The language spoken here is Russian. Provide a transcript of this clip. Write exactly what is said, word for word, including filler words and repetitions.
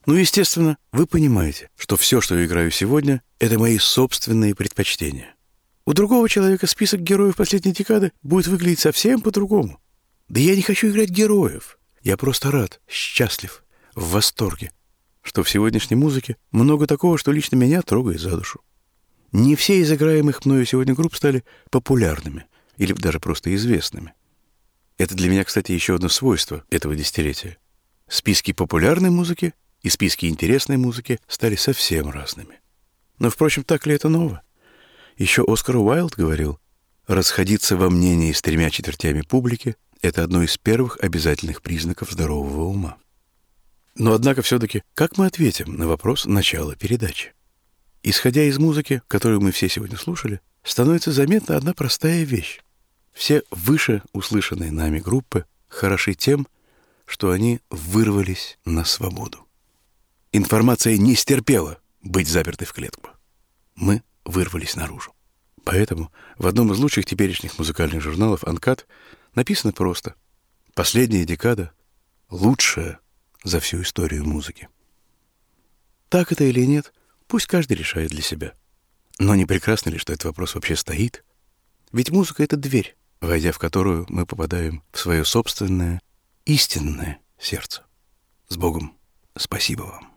Ну, естественно, вы понимаете, что все, что я играю сегодня, это мои собственные предпочтения. У другого человека список героев последней декады будет выглядеть совсем по-другому. Да я не хочу играть героев. Я просто рад, счастлив, в восторге, что в сегодняшней музыке много такого, что лично меня трогает за душу. Не все из играемых мною сегодня групп стали популярными или даже просто известными. Это для меня, кстати, еще одно свойство этого десятилетия. Списки популярной музыки и списки интересной музыки стали совсем разными. Но, впрочем, так ли это ново? Еще Оскар Уайлд говорил, расходиться во мнении с тремя четвертями публики — это одно из первых обязательных признаков здорового ума. Но, однако, все-таки, как мы ответим на вопрос начала передачи? Исходя из музыки, которую мы все сегодня слушали, становится заметна одна простая вещь. Все выше услышанные нами группы хороши тем, что они вырвались на свободу. Информация не стерпела быть запертой в клетку. Мы вырвались наружу. Поэтому в одном из лучших теперешних музыкальных журналов «Анкат» написано просто: «Последняя декада лучшая за всю историю музыки». Так это или нет, пусть каждый решает для себя. Но не прекрасно ли, что этот вопрос вообще стоит? Ведь музыка — это дверь, войдя в которую мы попадаем в свое собственное, истинное сердце. С Богом! Спасибо вам!